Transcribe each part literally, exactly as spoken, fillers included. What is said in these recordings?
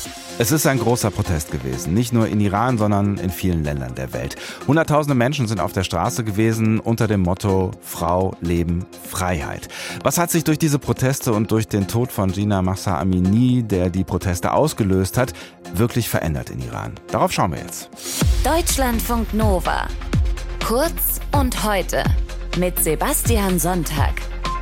Es ist ein großer Protest gewesen, nicht nur in Iran, sondern in vielen Ländern der Welt. Hunderttausende Menschen sind auf der Straße gewesen unter dem Motto Frau, Leben, Freiheit. Was hat sich durch diese Proteste und durch den Tod von Jina Mahsa Amini, der die Proteste ausgelöst hat, wirklich verändert in Iran? Darauf schauen wir jetzt. Deutschlandfunk Nova. Kurz und heute mit Sebastian Sonntag.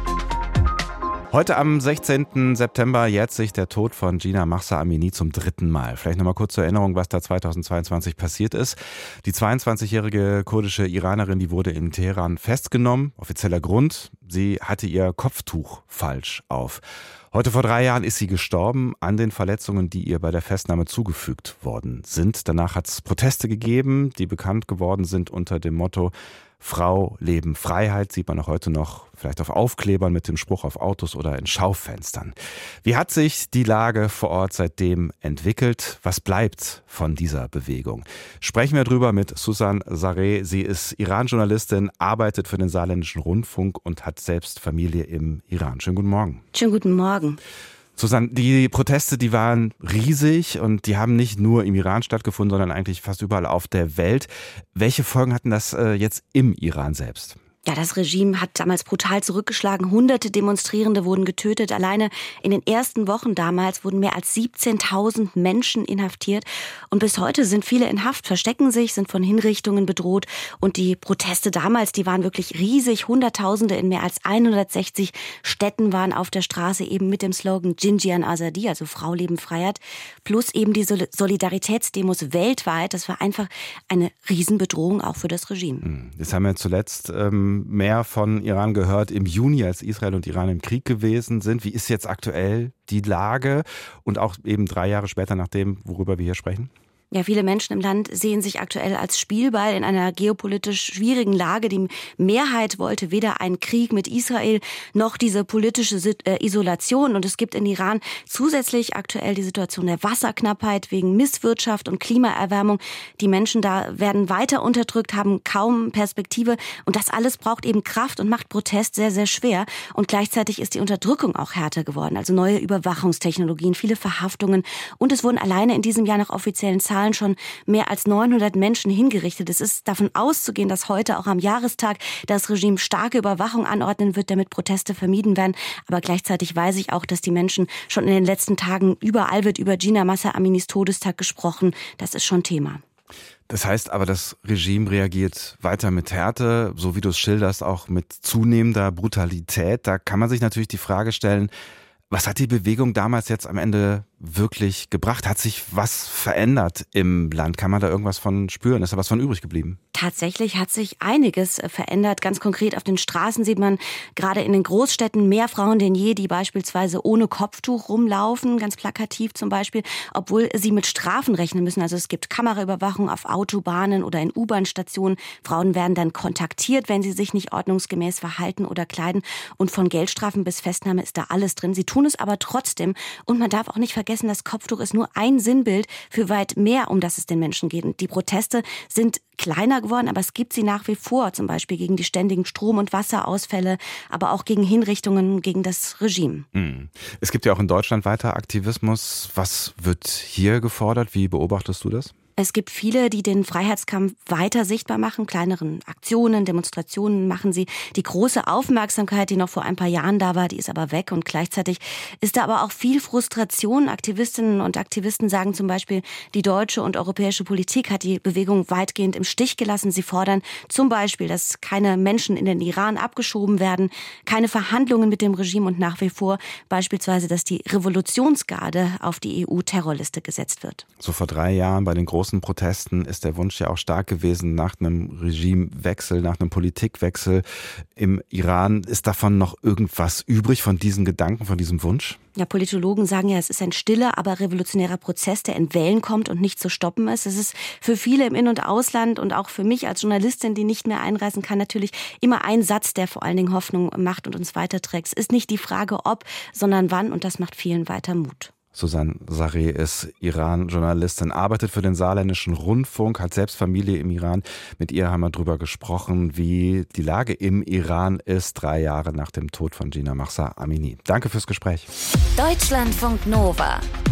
Heute am sechzehnten September jährt sich der Tod von Jina Mahsa Amini zum dritten Mal. Vielleicht nochmal kurz zur Erinnerung, was da zweitausendzweiundzwanzig passiert ist. Die zweiundzwanzigjährige kurdische Iranerin, die wurde in Teheran festgenommen. Offizieller Grund, sie hatte ihr Kopftuch falsch auf. Heute vor drei Jahren ist sie gestorben an den Verletzungen, die ihr bei der Festnahme zugefügt worden sind. Danach hat es Proteste gegeben, die bekannt geworden sind unter dem Motto Frau, Leben, Freiheit, sieht man auch heute noch vielleicht auf Aufklebern mit dem Spruch auf Autos oder in Schaufenstern. Wie hat sich die Lage vor Ort seitdem entwickelt? Was bleibt von dieser Bewegung? Sprechen wir drüber mit Susan Zareh. Sie ist Iran-Journalistin, arbeitet für den Saarländischen Rundfunk und hat selbst Familie im Iran. Schönen guten Morgen. Schönen guten Morgen. Susan, die Proteste, die waren riesig und die haben nicht nur im Iran stattgefunden, sondern eigentlich fast überall auf der Welt. Welche Folgen hatten das äh, jetzt im Iran selbst? Ja, das Regime hat damals brutal zurückgeschlagen. Hunderte Demonstrierende wurden getötet. Alleine in den ersten Wochen damals wurden mehr als siebzehntausend Menschen inhaftiert. Und bis heute sind viele in Haft, verstecken sich, sind von Hinrichtungen bedroht. Und die Proteste damals, die waren wirklich riesig. Hunderttausende in mehr als hundertsechzig Städten waren auf der Straße eben mit dem Slogan Jinjian Azadi, also Frau, Leben, Freiheit. Plus eben die Solidaritätsdemos weltweit. Das war einfach eine Riesenbedrohung auch für das Regime. Das haben wir zuletzt ähm mehr von Iran gehört im Juni, als Israel und Iran im Krieg gewesen sind. Wie ist jetzt aktuell die Lage und auch eben drei Jahre später nach dem, worüber wir hier sprechen? Ja, viele Menschen im Land sehen sich aktuell als Spielball in einer geopolitisch schwierigen Lage. Die Mehrheit wollte weder einen Krieg mit Israel noch diese politische Isolation. Und es gibt in Iran zusätzlich aktuell die Situation der Wasserknappheit wegen Misswirtschaft und Klimaerwärmung. Die Menschen da werden weiter unterdrückt, haben kaum Perspektive. Und das alles braucht eben Kraft und macht Protest sehr, sehr schwer. Und gleichzeitig ist die Unterdrückung auch härter geworden. Also neue Überwachungstechnologien, viele Verhaftungen. Und es wurden alleine in diesem Jahr nach offiziellen Zahlen schon mehr als neunhundert Menschen hingerichtet. Es ist davon auszugehen, dass heute auch am Jahrestag das Regime starke Überwachung anordnen wird, damit Proteste vermieden werden. Aber gleichzeitig weiß ich auch, dass die Menschen schon in den letzten Tagen, überall wird über Jina Mahsa Aminis Todestag gesprochen. Das ist schon Thema. Das heißt aber, das Regime reagiert weiter mit Härte, so wie du es schilderst, auch mit zunehmender Brutalität. Da kann man sich natürlich die Frage stellen, was hat die Bewegung damals jetzt am Ende wirklich gebracht? Hat sich was verändert im Land? Kann man da irgendwas von spüren? Ist da was von übrig geblieben? Tatsächlich hat sich einiges verändert. Ganz konkret auf den Straßen sieht man gerade in den Großstädten mehr Frauen denn je, die beispielsweise ohne Kopftuch rumlaufen, ganz plakativ zum Beispiel, obwohl sie mit Strafen rechnen müssen. Also es gibt Kameraüberwachung auf Autobahnen oder in U-Bahn-Stationen. Frauen werden dann kontaktiert, wenn sie sich nicht ordnungsgemäß verhalten oder kleiden. Und von Geldstrafen bis Festnahme ist da alles drin. Sie tun es aber trotzdem. Und man darf auch nicht vergessen, das Kopftuch ist nur ein Sinnbild für weit mehr, um das es den Menschen geht. Und die Proteste sind kleiner geworden, aber es gibt sie nach wie vor, zum Beispiel gegen die ständigen Strom- und Wasserausfälle, aber auch gegen Hinrichtungen gegen das Regime. Es gibt ja auch in Deutschland weiter Aktivismus. Was wird hier gefordert? Wie beobachtest du das? Es gibt viele, die den Freiheitskampf weiter sichtbar machen. Kleineren Aktionen, Demonstrationen machen sie. Die große Aufmerksamkeit, die noch vor ein paar Jahren da war, die ist aber weg. Und gleichzeitig ist da aber auch viel Frustration. Aktivistinnen und Aktivisten sagen zum Beispiel, die deutsche und europäische Politik hat die Bewegung weitgehend im Stich gelassen. Sie fordern zum Beispiel, dass keine Menschen in den Iran abgeschoben werden, keine Verhandlungen mit dem Regime und nach wie vor beispielsweise, dass die Revolutionsgarde auf die E U-Terrorliste gesetzt wird. So vor drei Jahren bei den großen Protesten ist der Wunsch ja auch stark gewesen nach einem Regimewechsel, nach einem Politikwechsel im Iran. Ist davon noch irgendwas übrig, von diesen Gedanken, von diesem Wunsch? Ja, Politologen sagen ja, es ist ein stiller, aber revolutionärer Prozess, der in Wellen kommt und nicht zu stoppen ist. Es ist für viele im In- und Ausland und auch für mich als Journalistin, die nicht mehr einreisen kann, natürlich immer ein Satz, der vor allen Dingen Hoffnung macht und uns weiterträgt. Es ist nicht die Frage ob, sondern wann, und das macht vielen weiter Mut. Susan Zareh ist Iran-Journalistin, arbeitet für den Saarländischen Rundfunk, hat selbst Familie im Iran. Mit ihr haben wir darüber gesprochen, wie die Lage im Iran ist, drei Jahre nach dem Tod von Jina Mahsa Amini. Danke fürs Gespräch. Deutschlandfunk Nova.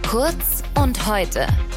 Kurz und heute